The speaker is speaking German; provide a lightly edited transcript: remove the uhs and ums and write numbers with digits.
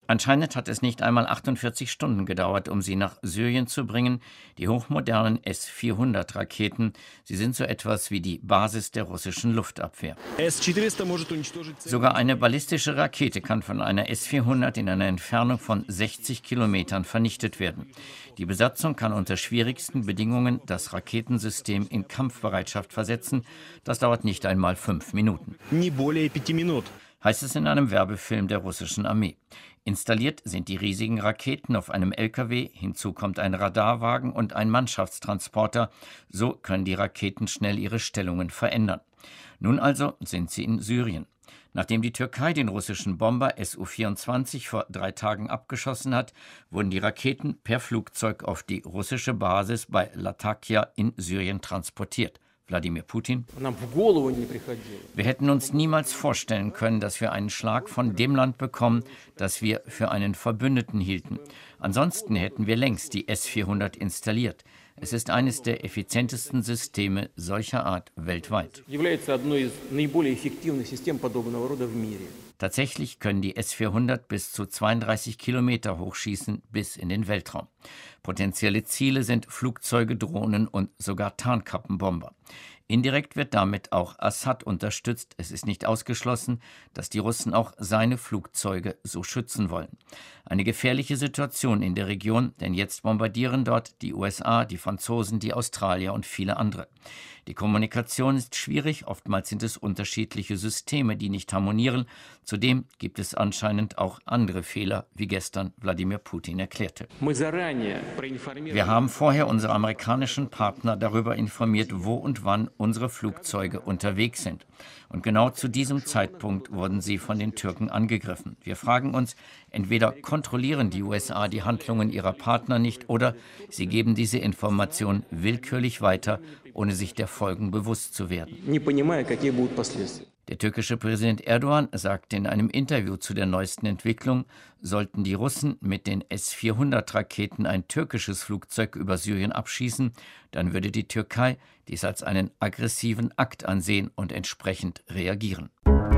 Anscheinend hat es nicht einmal 48 Stunden gedauert, um sie nach Syrien zu bringen, die hochmodernen S-400-Raketen. Sie sind so etwas wie die Basis der russischen Luftabwehr. Sogar eine ballistische Rakete kann von einer S-400 in einer Entfernung von 60 Kilometern vernichtet werden. Die Besatzung kann unter schwierigsten Bedingungen das Raketensystem in Kampfbereitschaft versetzen. Das dauert nicht einmal 5 Minuten. Heißt es in einem Werbefilm der russischen Armee. Installiert sind die riesigen Raketen auf einem LKW, hinzu kommt ein Radarwagen und ein Mannschaftstransporter. So können die Raketen schnell ihre Stellungen verändern. Nun also sind sie in Syrien. Nachdem die Türkei den russischen Bomber Su-24 vor 3 Tagen abgeschossen hat, wurden die Raketen per Flugzeug auf die russische Basis bei Latakia in Syrien transportiert. Wladimir Putin: Wir hätten uns niemals vorstellen können, dass wir einen Schlag von dem Land bekommen, das wir für einen Verbündeten hielten. Ansonsten hätten wir längst die S-400 installiert. Es ist eines der effizientesten Systeme solcher Art weltweit. Tatsächlich können die S-400 bis zu 32 Kilometer hochschießen, bis in den Weltraum. Potenzielle Ziele sind Flugzeuge, Drohnen und sogar Tarnkappenbomber. Indirekt wird damit auch Assad unterstützt. Es ist nicht ausgeschlossen, dass die Russen auch seine Flugzeuge so schützen wollen. Eine gefährliche Situation in der Region, denn jetzt bombardieren dort die USA, die Franzosen, die Australier und viele andere. Die Kommunikation ist schwierig, oftmals sind es unterschiedliche Systeme, die nicht harmonieren. Zudem gibt es anscheinend auch andere Fehler, wie gestern Wladimir Putin erklärte. Wir haben vorher unsere amerikanischen Partner darüber informiert, wo und wann unsere Flugzeuge unterwegs sind. Und genau zu diesem Zeitpunkt wurden sie von den Türken angegriffen. Wir fragen uns, entweder kontrollieren die USA die Handlungen ihrer Partner nicht oder sie geben diese Information willkürlich weiter, ohne sich der Folgen bewusst zu werden. Der türkische Präsident Erdogan sagte in einem Interview zu der neuesten Entwicklung, sollten die Russen mit den S-400-Raketen ein türkisches Flugzeug über Syrien abschießen, dann würde die Türkei dies als einen aggressiven Akt ansehen und entsprechend reagieren.